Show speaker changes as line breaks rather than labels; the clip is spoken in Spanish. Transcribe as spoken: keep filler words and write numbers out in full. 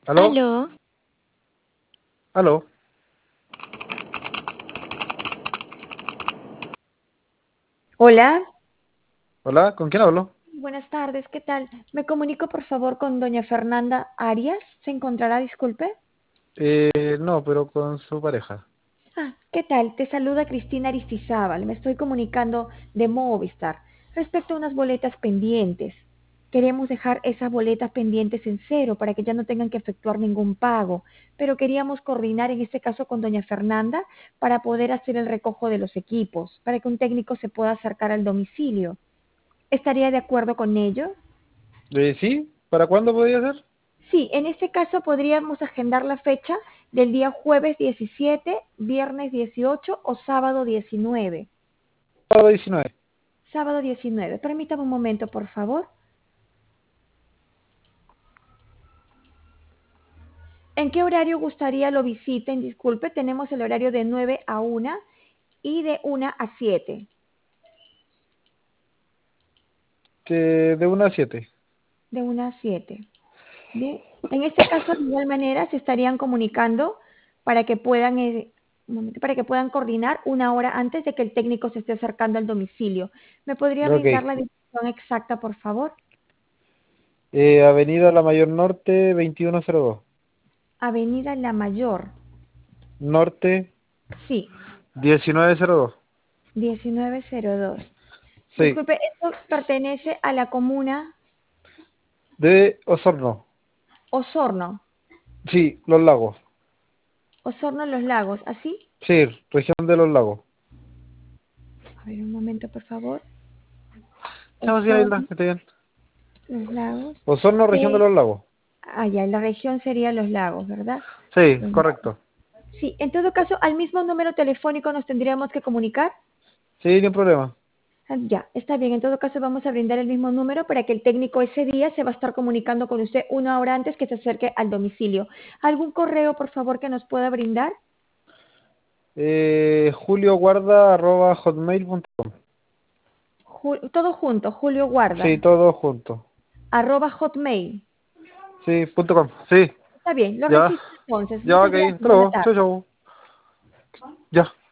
¿Aló?
Aló,
¿Aló?
Hola,
¿Hola? ¿Con quién hablo?
buenas tardes, ¿qué tal? Me comunico por favor con doña Fernanda Arias. ¿Se encontrará, disculpe?
Eh, no, pero con su pareja.
Ah, ¿qué tal? Te saluda Cristina Aristizábal. Me estoy comunicando de Movistar respecto a unas boletas pendientes. Queremos dejar esas boletas pendientes en cero para que ya no tengan que efectuar ningún pago, pero queríamos coordinar en este caso con doña Fernanda para poder hacer el recojo de los equipos, para que un técnico se pueda acercar al domicilio. ¿Estaría de acuerdo con ello?
Eh, ¿sí? ¿Para cuándo podría ser?
Sí, en este caso podríamos agendar la fecha del día jueves diecisiete, viernes dieciocho o sábado diecinueve.
Sábado diecinueve.
Sábado diecinueve. Permítame un momento, por favor. ¿En qué horario gustaría lo visiten? Disculpe, tenemos el horario de nueve a una y de una a siete.
Que de una a siete.
De una a siete. Bien. En este caso, de igual manera, se estarían comunicando para que puedan, eh, un momento, para que puedan coordinar una hora antes de que el técnico se esté acercando al domicilio. ¿Me podría
Ok.
brindar la dirección exacta, por favor?
Eh, Avenida La Mayor Norte, veintiuno cero dos.
Avenida La Mayor.
Norte,
Sí,
diecinueve cero dos.
diecinueve cero dos.
Sí.
Disculpe, esto pertenece a la comuna
De Osorno.
Osorno.
Sí, Los Lagos.
Osorno Los Lagos, ¿así?
Sí, región de Los Lagos.
A ver, un momento, por favor.
Chao, sí, Isla,
Osorno
que esté bien.
Los Lagos.
Osorno, región de
Sí.
Los Lagos.
Ah, ya, la región sería Los Lagos, ¿verdad?
Sí,
Los Lagos.
correcto.
Sí, en todo caso, al mismo número telefónico nos tendríamos que comunicar.
Sí, ni un problema.
Ah, ya, está bien. En todo caso, vamos a brindar el mismo número para que el técnico ese día se va a estar comunicando con usted una hora antes que se acerque al domicilio. ¿Algún correo, por favor, que nos pueda brindar?
Eh, julioguarda arroba hotmail punto com.
Ju- todo junto, Julio
Sí,
Guarda,
todo junto.
arroba hotmail.
Sí, punto com. Sí,
Está bien, lo
ya.
registro entonces.
Ya,
Muchas
ok.
gracias.
Hasta
Buenas
luego. Chau,
tardes.
chau. Ya.